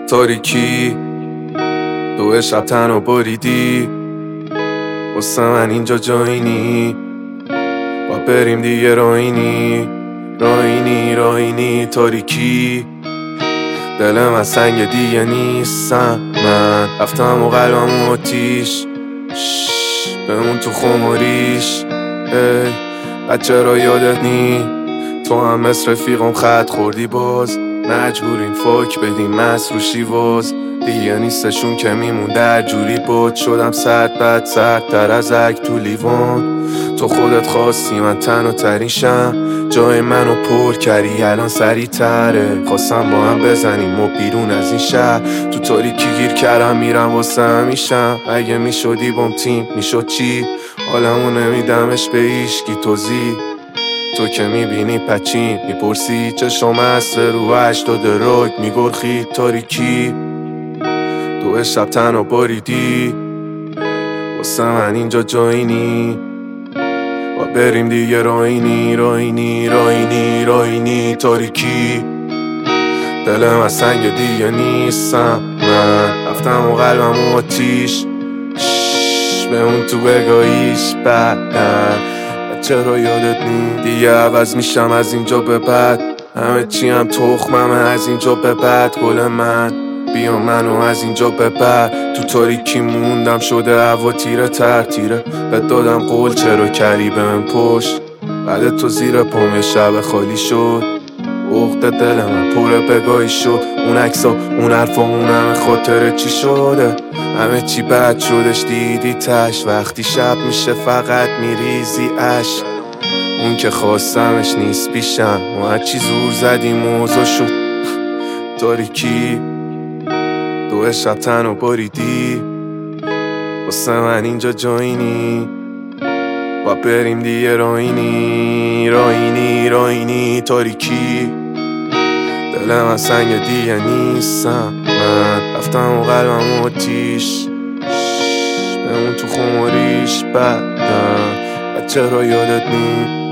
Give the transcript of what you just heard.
تاریکی دو شب تنها بریدی واسه من اینجا جایی نی با بریم دیگه راینی تاریکی دل من سنگ دیگه نیستم من رفتم و قلبم آتیش بمون تو خماریش بچه را یادت نی تو هم مثل رفیقم خط خوردی باز مجبوریم فاک بدیم مس رو شیواز دیگه نیستشون که میمون در جوری بود شدم سردتر از اک تو لیوان تو خودت خواستی من تنها تریشم جای منو پر کردی الان سریع تره خواستم با هم بزنیم و بیرون از این شهر تو تاریکی گیر کردم میرم واسه همیشم اگه میشدی بام تیم میشد چی حالمو نمیدمش به ایشکی توزی تو که میبینی پچین میپرسی چشم هست رو 80 راک میگرخی تاریکی دو شب تنها بریدی واسه من اینجا جایی نی و بریم دیگه راینی تاریکی دل من سنگ دیگه نیستم من رفتم و قلبم آتیش بمون تو بگاهیش بعدن چرا یادت نی دیگه عوض میشم از اینجا به بعد همه چی هم تخممه از اینجا به بعد گل من بیا منو از اینجا به بعد تو تاریکی موندم شده هوا تیره بهت دادم قول چرا کردی به من پشت بعد تو زیر پام شب خالی شد عقد دل من پر بگاهی شد اون عکسا اون حرفا اون همه خاطره چی شده همه چی بد شدش دیدی تش وقتی شب میشه فقط میریزی عشق اون که خواستمش نیست پیشم ما هرچی زور زدیم موضوع شد تاریکی دو شب تنها بریدی واسه من اینجا جایی نی و بریم دیگه راینی تاریکی دل من سنگ دیگه نیستم من رفتم و قلبم آتیش بمون تو خماریش بعدن چرا یادت نی